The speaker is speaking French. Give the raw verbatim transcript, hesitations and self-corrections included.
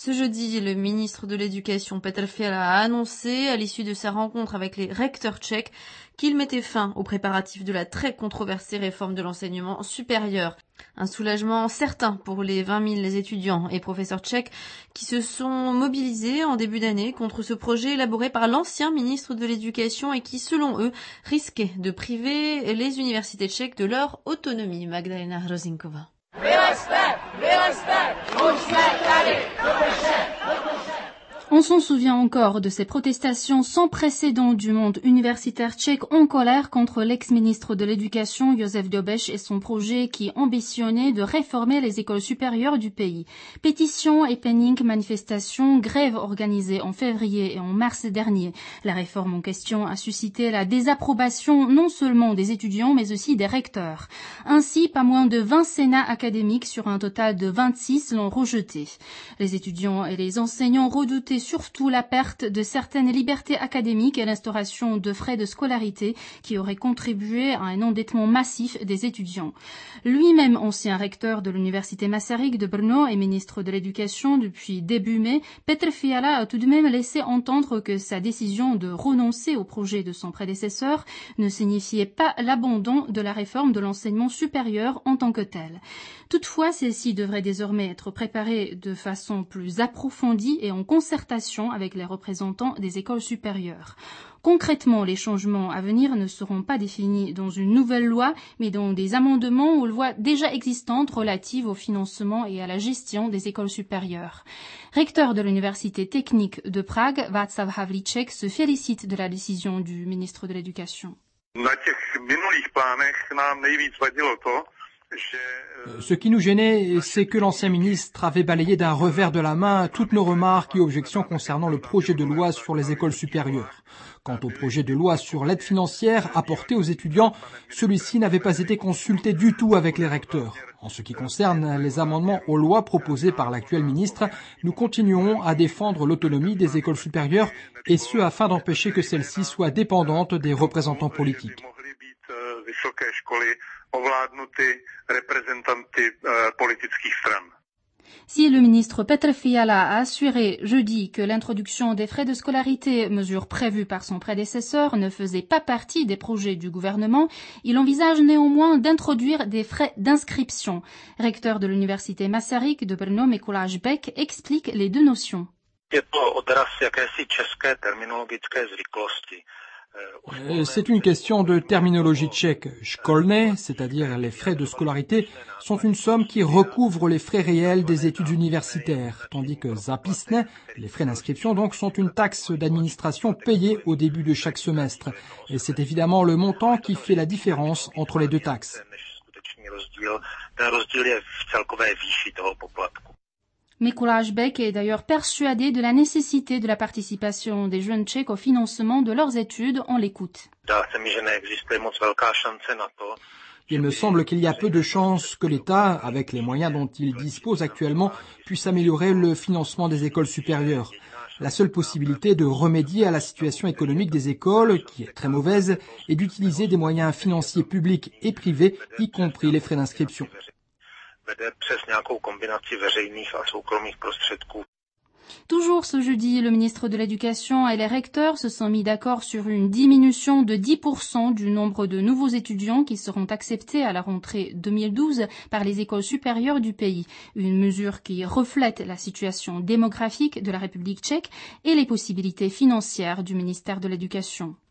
Ce jeudi, le ministre de l'Éducation Petr Fiala a annoncé, à l'issue de sa rencontre avec les recteurs tchèques, qu'il mettait fin aux préparatifs de la très controversée réforme de l'enseignement supérieur. Un soulagement certain pour les vingt mille étudiants et professeurs tchèques qui se sont mobilisés en début d'année contre ce projet élaboré par l'ancien ministre de l'Éducation et qui, selon eux, risquait de priver les universités tchèques de leur autonomie. Magdalena Hrozinkova. On s'en souvient encore de ces protestations sans précédent du monde universitaire tchèque en colère contre l'ex-ministre de l'Éducation Josef Dobeš et son projet qui ambitionnait de réformer les écoles supérieures du pays. Pétitions, happenings, manifestations, grèves organisées en février et en mars dernier. La réforme en question a suscité la désapprobation non seulement des étudiants mais aussi des recteurs. Ainsi, pas moins de vingt sénats académiques sur un total de vingt-six l'ont rejeté. Les étudiants et les enseignants redoutaient surtout la perte de certaines libertés académiques et l'instauration de frais de scolarité qui auraient contribué à un endettement massif des étudiants. Lui-même ancien recteur de l'université Masaryk de Brno et ministre de l'Éducation depuis début mai, Petr Fiala a tout de même laissé entendre que sa décision de renoncer au projet de son prédécesseur ne signifiait pas l'abandon de la réforme de l'enseignement supérieur en tant que tel. Toutefois, celle-ci devrait désormais être préparée de façon plus approfondie et en concertation avec les représentants des écoles supérieures. Concrètement, les changements à venir ne seront pas définis dans une nouvelle loi, mais dans des amendements aux lois déjà existantes relatives au financement et à la gestion des écoles supérieures. Recteur de l'université technique de Prague, Václav Havlíček se félicite de la décision du ministre de l'Éducation. Ce qui nous gênait, c'est que l'ancien ministre avait balayé d'un revers de la main toutes nos remarques et objections concernant le projet de loi sur les écoles supérieures. Quant au projet de loi sur l'aide financière apportée aux étudiants, celui-ci n'avait pas été consulté du tout avec les recteurs. En ce qui concerne les amendements aux lois proposées par l'actuel ministre, nous continuerons à défendre l'autonomie des écoles supérieures et ce afin d'empêcher que celles-ci soient dépendantes des représentants politiques. Si le ministre Petr Fiala a assuré jeudi que l'introduction des frais de scolarité, mesure prévue par son prédécesseur, ne faisait pas partie des projets du gouvernement, il envisage néanmoins d'introduire des frais d'inscription. Recteur de l'université Masaryk de Brno, Mikuláš Bek, explique les deux notions. C'est une question de terminologie tchèque. Školné, c'est-à-dire les frais de scolarité, sont une somme qui recouvre les frais réels des études universitaires, tandis que zápisné, les frais d'inscription donc, sont une taxe d'administration payée au début de chaque semestre. Et c'est évidemment le montant qui fait la différence entre les deux taxes. Mikuláš Bek est d'ailleurs persuadé de la nécessité de la participation des jeunes Tchèques au financement de leurs études. On l'écoute. Il me semble qu'il y a peu de chances que l'État, avec les moyens dont il dispose actuellement, puisse améliorer le financement des écoles supérieures. La seule possibilité de remédier à la situation économique des écoles, qui est très mauvaise, est d'utiliser des moyens financiers publics et privés, y compris les frais d'inscription. Toujours ce jeudi, le ministre de l'Éducation et les recteurs se sont mis d'accord sur une diminution de dix pour cent du nombre de nouveaux étudiants qui seront acceptés à la rentrée deux mille douze par les écoles supérieures du pays. Une mesure qui reflète la situation démographique de la République tchèque et les possibilités financières du ministère de l'Éducation.